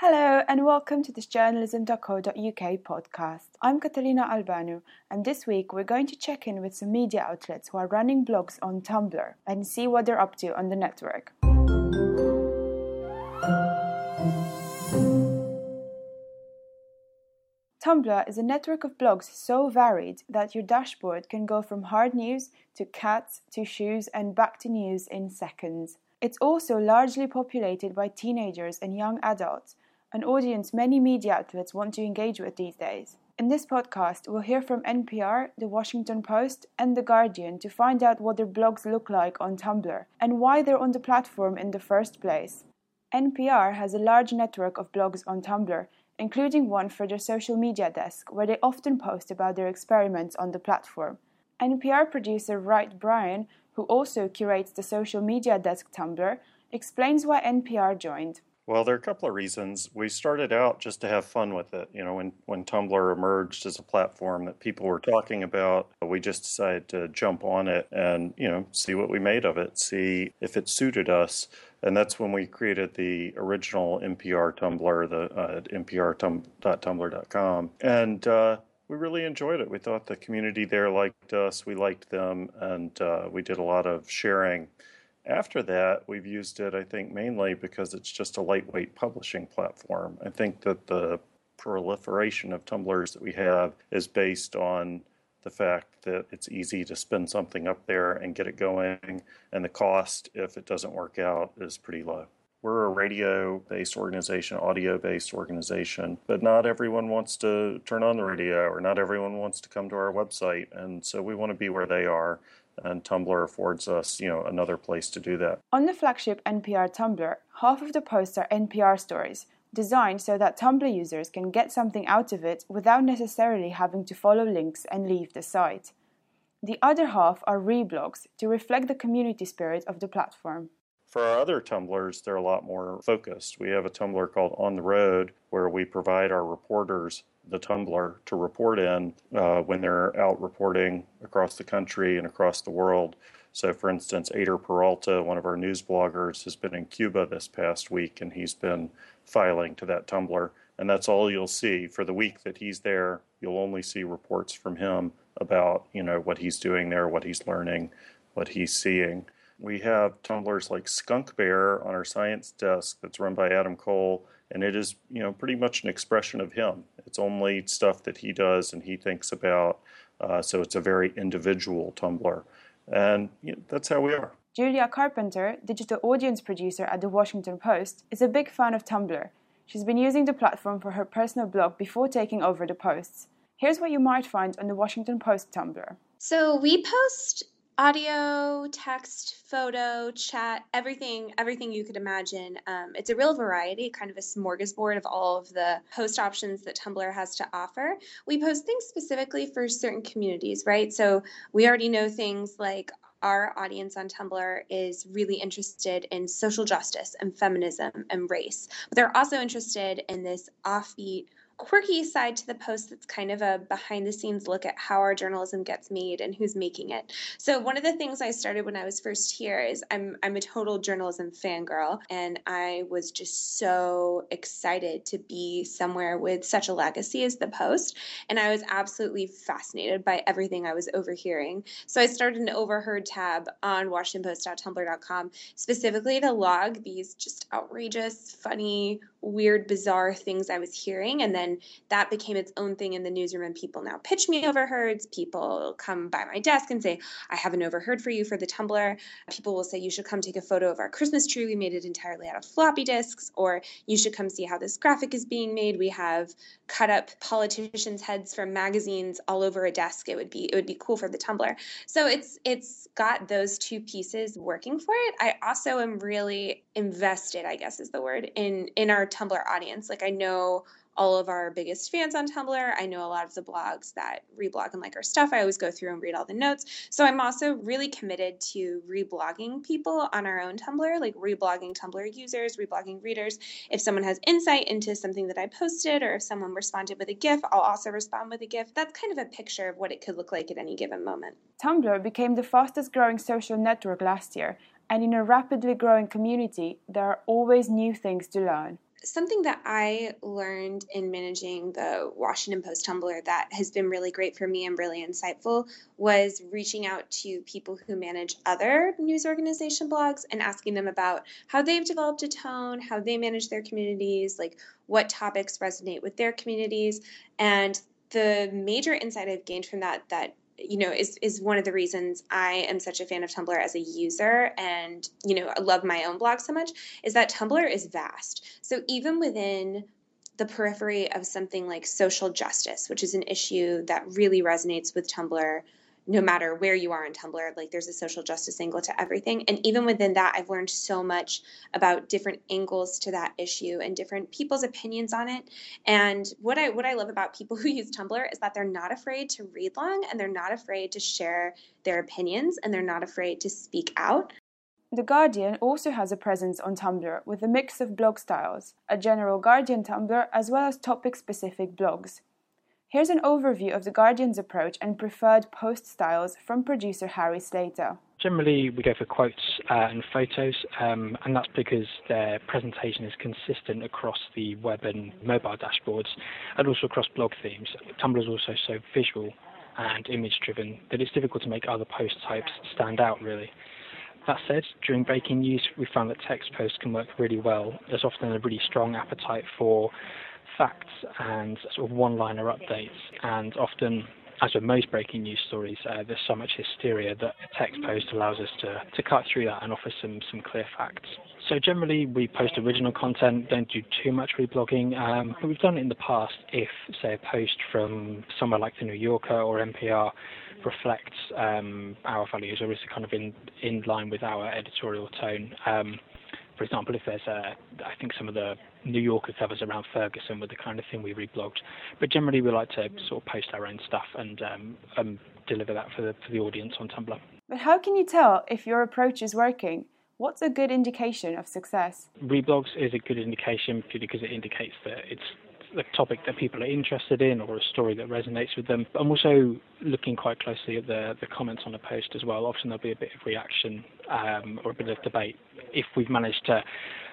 Hello and welcome to this journalism.co.uk podcast. I'm Catalina Albano, and this week we're going to check in with some media outlets who are running blogs on Tumblr and see what they're up to on the network. Tumblr is a network of blogs so varied that your dashboard can go from hard news to cats to shoes and back to news in seconds. It's also largely populated by teenagers and young adults, an audience many media outlets want to engage with these days. In this podcast, we'll hear from NPR, The Washington Post, and The Guardian to find out what their blogs look like on Tumblr and why they're on the platform in the first place. NPR has a large network of blogs on Tumblr, including one for their social media desk, where they often post about their experiments on the platform. NPR producer Wright Bryan, who also curates the social media desk Tumblr, explains why NPR joined. Well, there are a couple of reasons. We started out just to have fun with it. When Tumblr emerged as a platform that people were talking about, we just decided to jump on it and, see what we made of it, see if it suited us. And that's when we created the original NPR Tumblr, the npr.tumblr.com. And we really enjoyed it. We thought the community there liked us. We liked them. And we did a lot of sharing. After that, we've used it, I think, mainly because it's just a lightweight publishing platform. I think that the proliferation of Tumblrs that we have is based on the fact that it's easy to spin something up there and get it going, and the cost, if it doesn't work out, is pretty low. We're a radio-based organization, audio-based organization, but not everyone wants to turn on the radio, or not everyone wants to come to our website, and so we want to be where they are. And Tumblr affords us, another place to do that. On the flagship NPR Tumblr, half of the posts are NPR stories, designed so that Tumblr users can get something out of it without necessarily having to follow links and leave the site. The other half are reblogs to reflect the community spirit of the platform. For our other Tumblrs, they're a lot more focused. We have a Tumblr called On the Road, where we provide our reporters the Tumblr to report in when they're out reporting across the country and across the world. So, for instance, Ader Peralta, one of our news bloggers, has been in Cuba this past week, and he's been filing to that Tumblr. And that's all you'll see. For the week that he's there, you'll only see reports from him about, what he's doing there, what he's learning, what he's seeing. We have Tumblrs like Skunk Bear on our science desk that's run by Adam Cole, and it is, pretty much an expression of him. It's only stuff that he does and he thinks about, so it's a very individual Tumblr. And that's how we are. Julia Carpenter, digital audience producer at The Washington Post, is a big fan of Tumblr. She's been using the platform for her personal blog before taking over the posts. Here's what you might find on The Washington Post Tumblr. So we post audio, text, photo, chat, everything you could imagine. It's a real variety, kind of a smorgasbord of all of the post options that Tumblr has to offer. We post things specifically for certain communities, right? So we already know things like our audience on Tumblr is really interested in social justice and feminism and race. But they're also interested in this offbeat, quirky side to the post that's kind of a behind-the-scenes look at how our journalism gets made and who's making it. So one of the things I started when I was first here is I'm a total journalism fangirl, and I was just so excited to be somewhere with such a legacy as the Post, and I was absolutely fascinated by everything I was overhearing. So I started an overheard tab on WashingtonPost.tumblr.com specifically to log these just outrageous, funny, weird, bizarre things I was hearing, and then that became its own thing in the newsroom, and people now pitch me overheards. People come by my desk and say, I have an overheard for you for the Tumblr. People will say, you should come take a photo of our Christmas tree. We made it entirely out of floppy disks. Or you should come see how this graphic is being made. We have cut up politicians' heads from magazines all over a desk. It would be cool for the Tumblr. So it's got those two pieces working for it. I also am really invested, I guess is the word, in our Tumblr audience. Like, I know all of our biggest fans on Tumblr. I know a lot of the blogs that reblog and like our stuff. I always go through and read all the notes. So I'm also really committed to reblogging people on our own Tumblr, like reblogging Tumblr users, reblogging readers. If someone has insight into something that I posted, or if someone responded with a GIF, I'll also respond with a GIF. That's kind of a picture of what it could look like at any given moment. Tumblr became the fastest growing social network last year, and in a rapidly growing community, there are always new things to learn. Something that I learned in managing the Washington Post Tumblr that has been really great for me and really insightful was reaching out to people who manage other news organization blogs and asking them about how they've developed a tone, how they manage their communities, like what topics resonate with their communities. And the major insight I've gained from that is one of the reasons I am such a fan of Tumblr as a user and, I love my own blog so much, is that Tumblr is vast. So even within the periphery of something like social justice, which is an issue that really resonates with Tumblr, no matter where you are in Tumblr, like there's a social justice angle to everything. And even within that, I've learned so much about different angles to that issue and different people's opinions on it. And what I love about people who use Tumblr is that they're not afraid to read long and they're not afraid to share their opinions and they're not afraid to speak out. The Guardian also has a presence on Tumblr with a mix of blog styles, a general Guardian Tumblr as well as topic-specific blogs. Here's an overview of The Guardian's approach and preferred post styles from producer Harry Slater. Generally, we go for quotes and photos, and that's because their presentation is consistent across the web and mobile dashboards, and also across blog themes. Tumblr is also so visual and image-driven that it's difficult to make other post types stand out, really. That said, during breaking news, we found that text posts can work really well. There's often a really strong appetite for facts and sort of one-liner updates, and often, as with most breaking news stories, there's so much hysteria that a text post allows us to cut through that and offer some clear facts. So generally, we post original content, don't do too much reblogging, but we've done it in the past if, say, a post from somewhere like The New Yorker or NPR reflects our values or is kind of in line with our editorial tone. For example, if there's I think some of the New Yorker covers around Ferguson were the kind of thing we reblogged. But generally, we like to sort of post our own stuff and deliver that for the audience on Tumblr. But how can you tell if your approach is working? What's a good indication of success? Reblogs is a good indication purely because it indicates that it's the topic that people are interested in or a story that resonates with them. I'm also looking quite closely at the comments on a post as well. Often there'll be a bit of reaction or a bit of debate. If we've managed to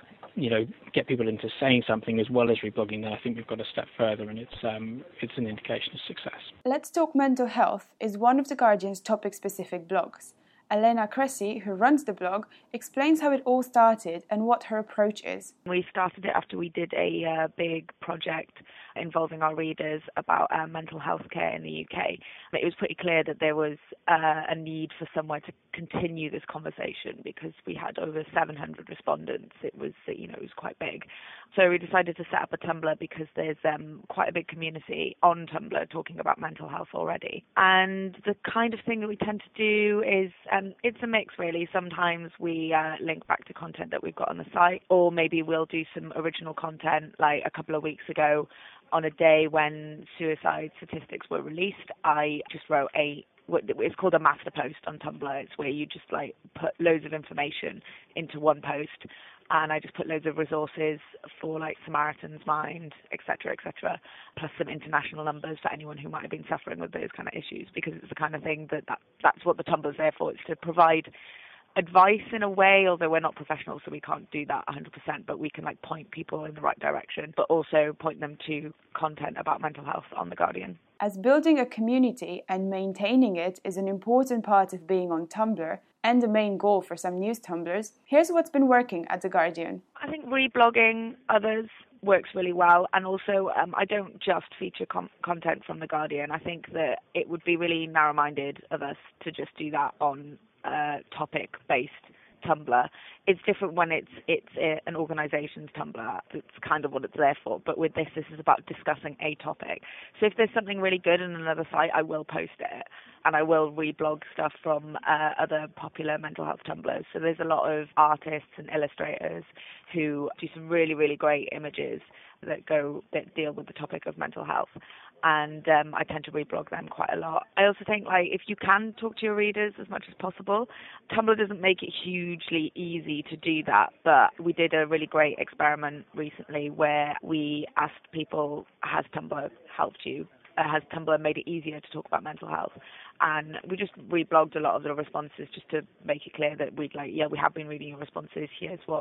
get people into saying something as well as reblogging, then I think we've got a step further, and it's an indication of success. Let's Talk Mental Health is one of The Guardian's topic-specific blogs. Elena Cressy, who runs the blog, explains how it all started and what her approach is. We started it after we did a big project involving our readers about mental health care in the UK. It was pretty clear that there was a need for somewhere to continue this conversation because we had over 700 respondents. It was quite big. So we decided to set up a Tumblr because there's quite a big community on Tumblr talking about mental health already. And the kind of thing that we tend to do is it's a mix, really. Sometimes we link back to content that we've got on the site, or maybe we'll do some original content. Like a couple of weeks ago, on a day when suicide statistics were released, I just wrote it's called a master post on Tumblr. It's where you just put loads of information into one post, and I just put loads of resources for Samaritan's Mind, etc., plus some international numbers for anyone who might have been suffering with those kind of issues, because it's the kind of thing that's what the Tumblr's there for. It's to provide advice in a way, although we're not professionals, so we can't do that 100%, but we can point people in the right direction, but also point them to content about mental health on The Guardian. As building a community and maintaining it is an important part of being on Tumblr, and the main goal for some news Tumblrs, here's what's been working at The Guardian. I think reblogging others works really well, and also I don't just feature content from The Guardian. I think that it would be really narrow-minded of us to just do that on topic-based Tumblr. It's different when it's an organisation's Tumblr. It's kind of what it's there for. But with this is about discussing a topic. So if there's something really good on another site, I will post it, and I will reblog stuff from other popular mental health Tumblrs. So there's a lot of artists and illustrators who do some really, really great images that deal with the topic of mental health. And I tend to reblog them quite a lot. I also think if you can talk to your readers as much as possible, Tumblr doesn't make it hugely easy to do that, but we did a really great experiment recently where we asked people, has Tumblr helped you? Has Tumblr made it easier to talk about mental health? And we just reblogged a lot of the responses just to make it clear that we have been reading your responses. Here's what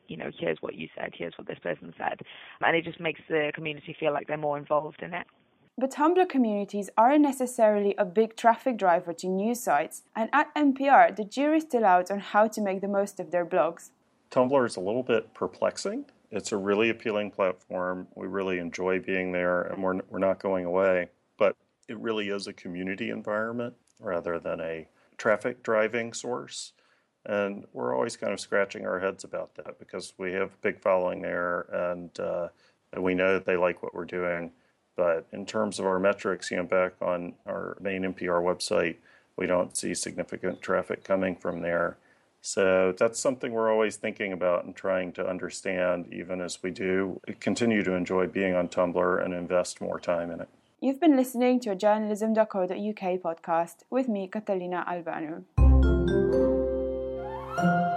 here's what you said, here's what this person said. And it just makes the community feel like they're more involved in it. But Tumblr communities aren't necessarily a big traffic driver to news sites, and at NPR, the jury's still out on how to make the most of their blogs. Tumblr is a little bit perplexing. It's a really appealing platform. We really enjoy being there, and we're not going away. But it really is a community environment rather than a traffic driving source. And we're always kind of scratching our heads about that because we have a big following there, and we know that they like what we're doing. But in terms of our metrics, back on our main NPR website, we don't see significant traffic coming from there. So that's something we're always thinking about and trying to understand, even as we do continue to enjoy being on Tumblr and invest more time in it. You've been listening to a journalism.co.uk podcast with me, Catalina Albano.